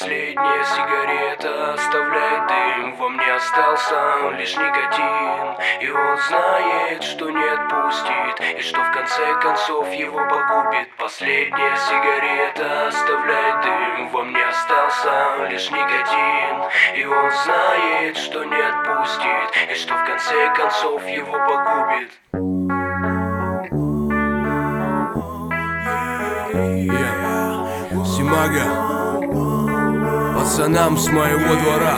Последняя сигарета оставляет дым. Во мне остался лишь никотин, и он знает, что не отпустит, и что в конце концов его погубит. Последняя сигарета оставляет дым. Во мне остался лишь никотин, и он знает, что не отпустит, и что в конце концов его погубит. Симага, пацанам с моего двора.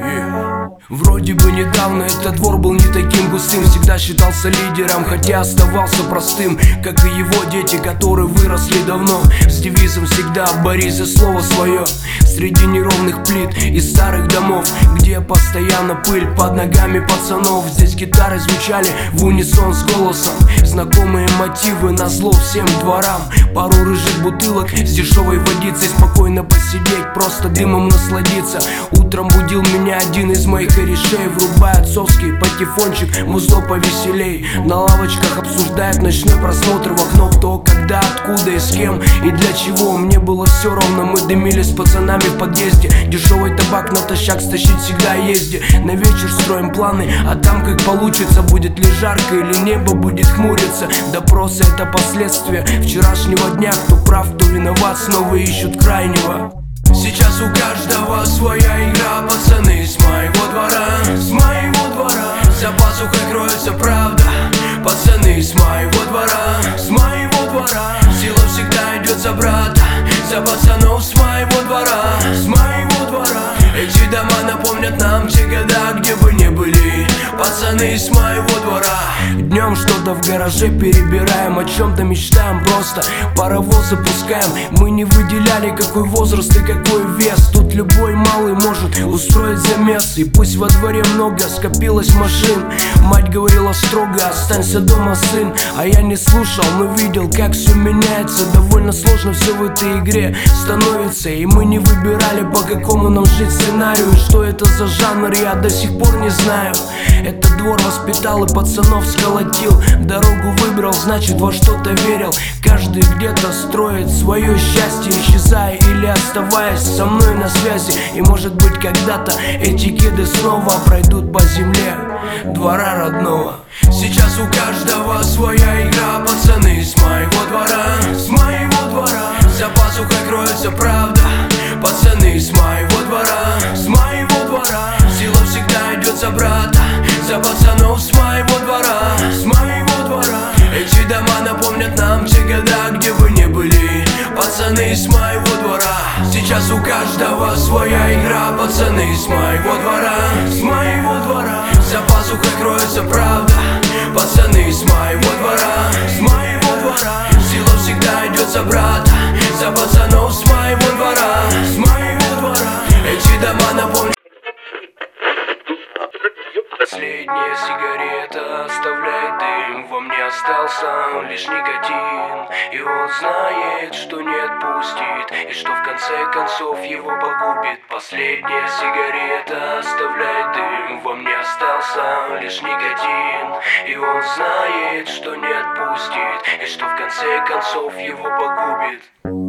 Вроде бы недавно этот двор был не таким густым, всегда считался лидером, хотя оставался простым, как и его дети, которые выросли давно, с девизом всегда «борись за слово свое». Среди неровных плит и старых домов, где постоянно пыль под ногами пацанов, здесь гитары звучали в унисон с голосом, знакомые мотивы назло всем дворам. Пару рыжих бутылок с дешевой водицей, спокойно посидеть, просто дымом насладиться. Утром будил меня один из моих корешей, врубая отцовский патефончик, музло повеселей. На лавочках обсуждают ночной просмотр в окно, кто, когда, откуда и с кем и для чего. Мне было все равно, мы дымили с пацанами в подъезде. Дешевый табак натощак стащить всегда езди. На вечер строим планы, а там как получится. Будет ли жарко или небо будет хмуриться. Допросы — это последствия вчерашнего дня. Кто прав, кто виноват, снова ищут крайнего. Сейчас у каждого своя игра, пацаны с моего двора, с моего двора. За пазухой кроется правда, пацаны с моего двора, с моего двора. Сила всегда идет за брата, за пацанов с моего двора, с моего двора. Эти дома напомнят нам те года, где бы не были пацаны с моего двора. Днем что-то в гараже перебираем, о чем-то мечтаем, просто паровоз запускаем. Мы не выделяли, какой возраст и какой вес. Тут любой малый может устроить замес. И пусть во дворе много скопилось машин, мать говорила строго: останься дома, сын. А я не слушал, но видел, как все меняется. Довольно сложно все в этой игре становится, и мы не выбирали, по какому нам жить сценарию. Что это за жанр, я до сих пор не знаю. Этот двор воспитал и пацанов сколотил. Дорогу выбрал, значит во что-то верил. Каждый где-то строит свое счастье, исчезая или оставаясь со мной на связи. И может быть когда-то эти кеды снова пройдут по земле двора родного. Сейчас у каждого своя игра, пацаны с моего двора, с моего двора. За пазухой кроется правда, пацаны с моего двора, с моего двора. Сила всегда идет за брата, за пацанов с моего двора, с моего двора. Эти дома напомнят нам те года, где бы не были пацаны с моего двора. Сейчас у каждого своя игра, пацаны с моего двора, с моего двора. За пазухой кроется правда, пацаны с моего двора, с моего двора. Сила всегда идет за брата, за пацанов с моего двора, с моего двора. Эти дома напомнят. Последняя сигарета оставляет дым. Во мне остался лишь никотин, и он знает, что не отпустит, и что в конце концов его погубит. Последняя сигарета оставляет дым. Во мне остался лишь никотин, и он знает, что не отпустит, и что в конце концов его погубит.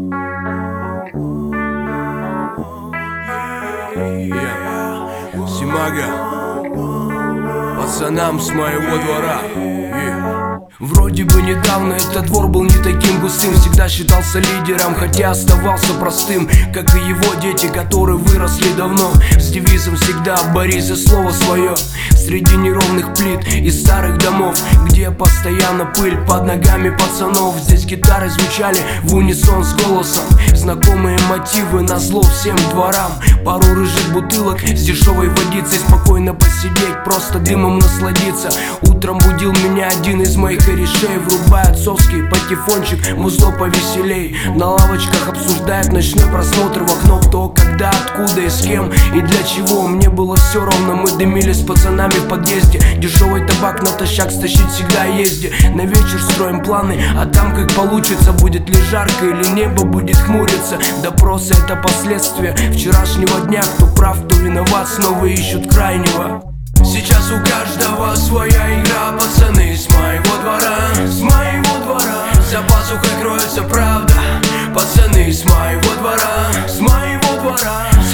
Симага, пацанам с моего двора. Вроде бы недавно этот двор был не таким густым, всегда считался лидером, хотя оставался простым, как и его дети, которые выросли давно, с девизом всегда «борись за слово свое». Среди неровных плит и старых домов, где постоянно пыль под ногами пацанов, здесь гитары звучали в унисон с голосом, знакомые мотивы назло всем дворам. Пару рыжих бутылок с дешевой водицей, спокойно посидеть, просто дымом насладиться. Утром будил меня один из моих корешей, врубая отцовский патефончик, музло повеселей. На лавочках обсуждают ночной просмотр в окно, кто, когда, откуда и с кем и для чего. Мне было все равно, мы дымили с пацанами в подъезде. Дешевый табак натощак стащить всегда езди. На вечер строим планы, а там как получится. Будет ли жарко или небо будет хмуриться. Допросы — это последствия вчерашнего дня. Кто прав, кто виноват, снова ищут крайнего. Сейчас у каждого своя игра, пацаны с моего двора, с моего двора. За пазухой кроется правда, пацаны с моего двора, с моего двора.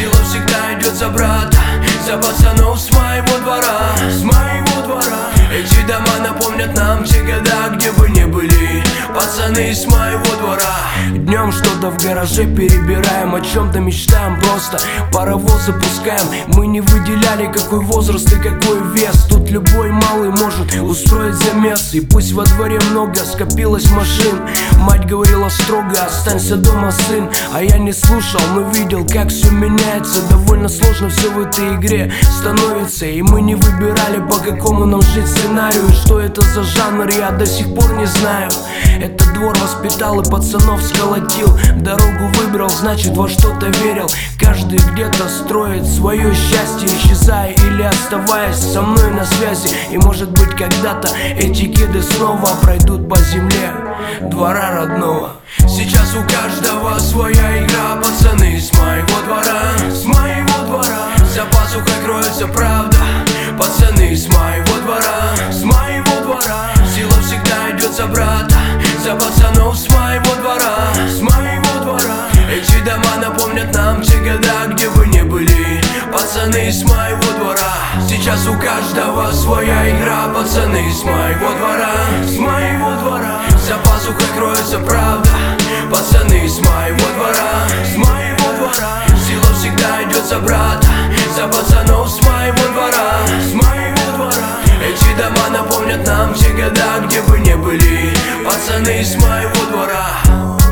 за брата, за пацанов с моего двора, с моего двора. Эти дома напомнят нам те года, где бы не были пацаны с моего двора. Днем что-то в гараже перебираем, о чем-то мечтаем, просто паровоз запускаем. Мы не выделяли, какой возраст и какой вес. Тут любой малый может устроить замес. И пусть во дворе много скопилось машин, мать говорила строго: останься дома, сын. А я не слушал, но видел, как все меняется. Довольно сложно все в этой игре становится. И мы не выбирали, по какому нам жить сценарию. Что это за жанр, я до сих пор не знаю. Этот двор воспитал и пацанов сколотил. Дорогу выбрал, значит во что-то верил. Каждый где-то строит свое счастье, исчезая или оставаясь со мной на связи. И может быть когда-то эти кеды снова пройдут по земле двора родного. Сейчас у каждого своя игра, пацаны с моего двора, с моего двора. За пазухой кроется правда, пацаны с моего двора, с моего двора. Сила всегда идет за брата, за пацанов с моего двора, с моего двора. Эти дома напомнят нам те года, где бы не были пацаны с моего двора. Сейчас у каждого своя игра, пацаны с моего двора, с моего двора. За пазухой кроется правда, пацаны с моего двора, с моего двора. Сила всегда идет за брата, за пацанов с моего двора, с моего двора. Эти дома напомнят нам те года, где бы не были пацаны с моего двора.